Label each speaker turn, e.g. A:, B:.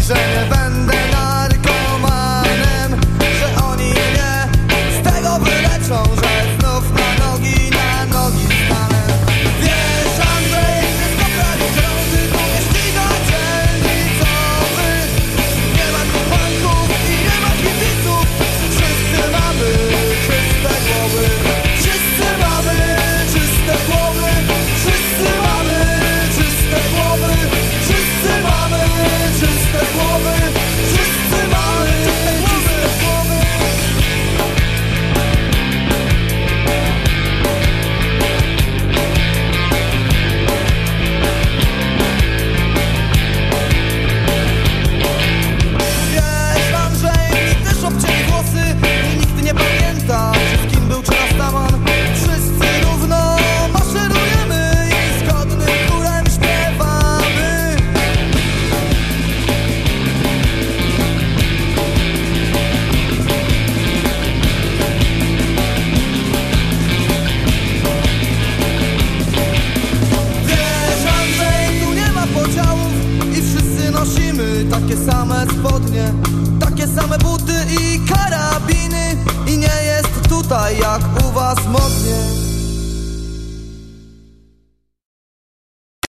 A: że nie będę narkomanem, że oni mnie z tego wyleczą, że znów na nogi stanę. Wiesz, Andrzej, wszystko prawie krąży, tu nie ściga dzielnicowy. Nie ma tu banków i nie ma kibiców. Wszyscy mamy czyste głowy. Wszyscy mamy czyste głowy. Wszyscy mamy czyste głowy. Wszyscy mamy czyste głowy. Wszyscy mamy czyste głowy. Wiesz, Andrzej, mi też obcięli włosy i nikt nie pamięta, czy z kim był czy Rastaman. Wszyscy równo maszerujemy i zgodnym chórem śpiewamy. Wiesz, Andrzej, tu nie ma podziałów i wszyscy nosimy takie same spodnie, takie same buty i karabiny. I nie jest tutaj jak u was moda.